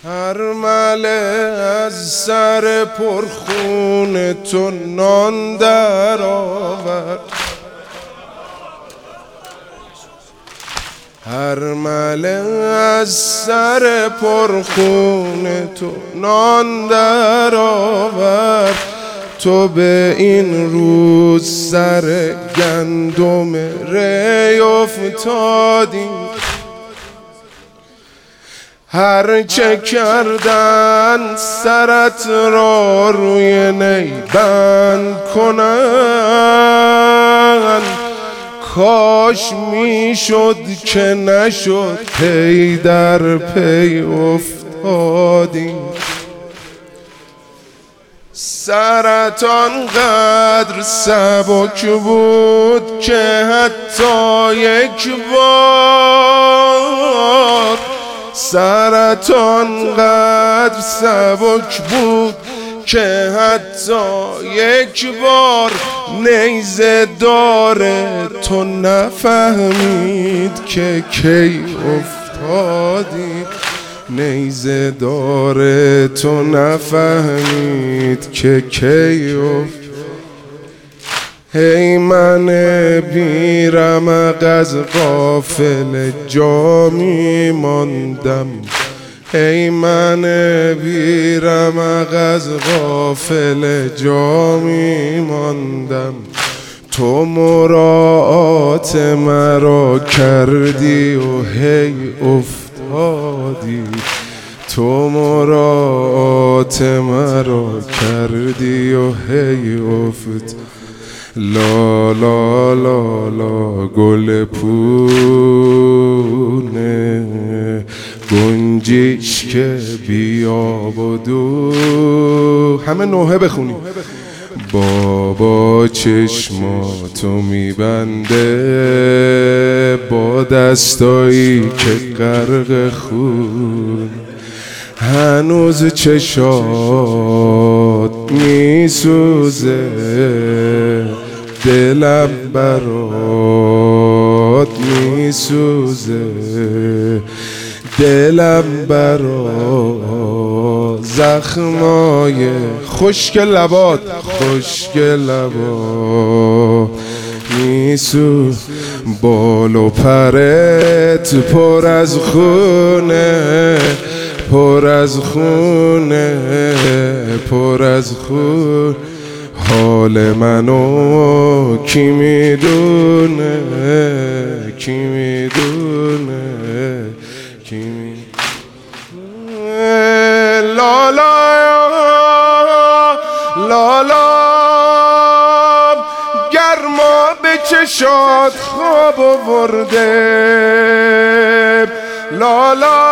هر مله از سر پرخون تو نان در آورد، هر مله از سر پرخون تو نان در آورد. تو به این روز سر گندم ری افتادی، هر چه کردن سرت را روی نیبند کنن، کاش میشد که نشد پی در پی افتادی. سرت آنقدر سبک بود که حتی یک بار، سرت آنقدر سبک بود که حتی یک بار نیزه داره تو نفهمید که کی افتادی. نیزه داره تو نفهمید که کی افتادی. هی من بیرمق از غافل جا می ماندم، ای من بیرمق از غافل جا می ماندم. تو مراعات مرا کردی و هی افتادی، تو مراعات مرا کردی و هی افتادی. لا لا لا لا گل پونه گنجیش که بیاب و دو. همه نوحه بخونیم. بابا چشماتو میبنده با دستایی که غرق خون، هنوز چشات میسوزه دلم برات میسوزه، دلم برات زخمای خشک لبات، خشک لبات میسوز. بال و پرت پر از خونه، پر از خونه، پر از خون. حال منو کی میدونه، کی میدونه، کی میدونه. لالا لالا گرما به چشات خواب آورده، لالا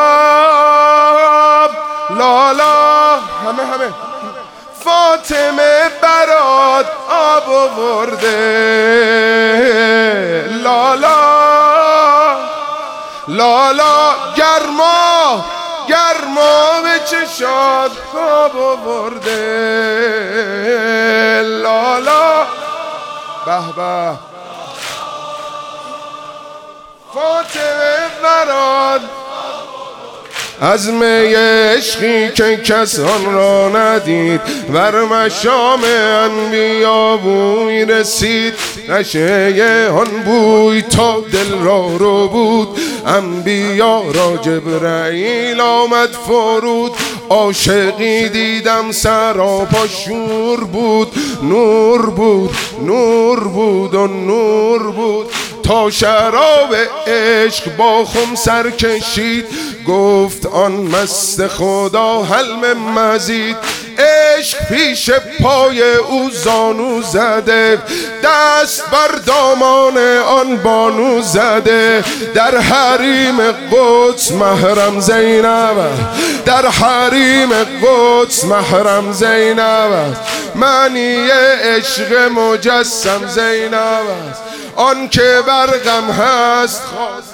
لالا همه فاطمه برات آب آورده، لالا لالا گرما به چشات خواب آورده، لالا به به فاطمه برات از می عشقی که کس آن را ندید. بر مشام انبیا بوی رسید، نشه آن بوی تا دل را رو بود. انبیا را جبرائیل آمد فرود، عاشقی دیدم سراپا شور بود. نور بود، نور بود و نور بود، تا شراب عشق با خم سر کشید. گفت آن مست خدا حلم مزید. عشق پیش پای او زانو زده، دست بر دامان آن بانو زده. در حریم قدس محرم زینب، در حریم قدس محرم زینب. معنی عشق مجسم زینب، آن که برغم هست